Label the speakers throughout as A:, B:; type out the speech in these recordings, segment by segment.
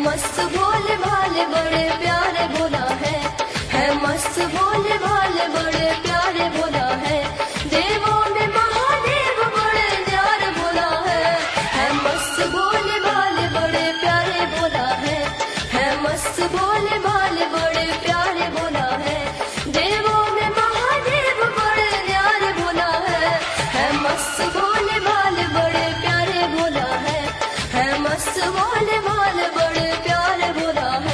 A: मस्त भोले भाले बड़े प्यारे भोला है मस्त भोले भाले बड़े प्यारे भोला है। देवों में महादेव बड़े न्यारे भोला है मस्त भोले भाले बड़े प्यारे भोला है मस्त भोले भाले बड़े प्यारे भोला है। देवों में महादेव बड़े न्यारे भोला है मस्त भोले भाले बड़े प्यारे भोला है मस्त भोले भाले बड़े प्यारे भोला है।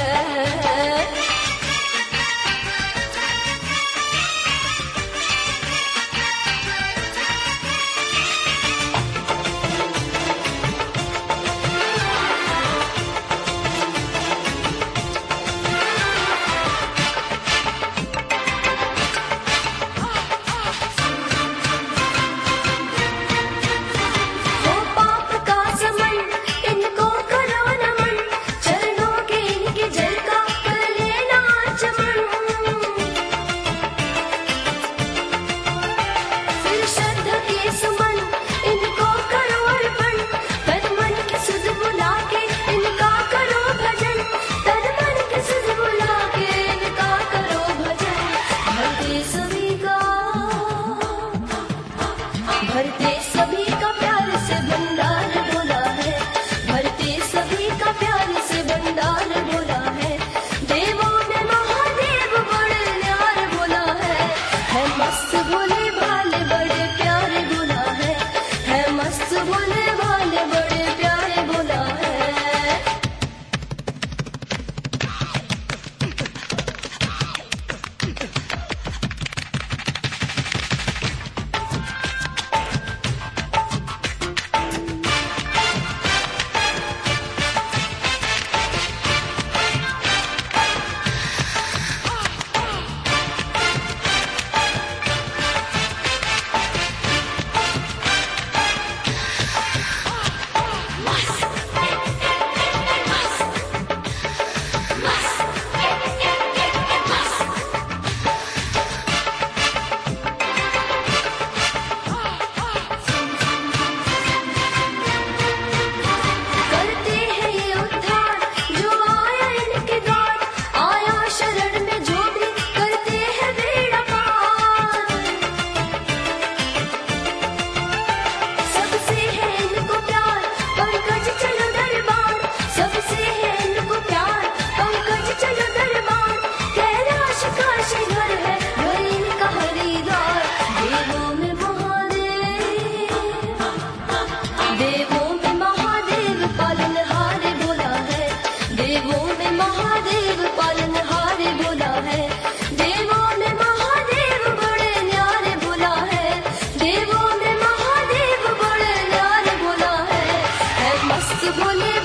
A: भरते सभी का प्यार से भंडार भोला है भरते सभी का प्यार से भंडार भोला है। देवों में महादेव बड़े न्यारे भोला है मस्त भोले भाले बड़े प्यारे भोला है मस्त भोले भाले बड़े प्यारे भोला है। देवों में महादेव पालनहारे भोला है देवों में महादेव पालनहारे भोला है। देवों में महादेव बड़े न्यारे भोला है देवों में महादेव बड़े न्यारे भोला है मस्त भोले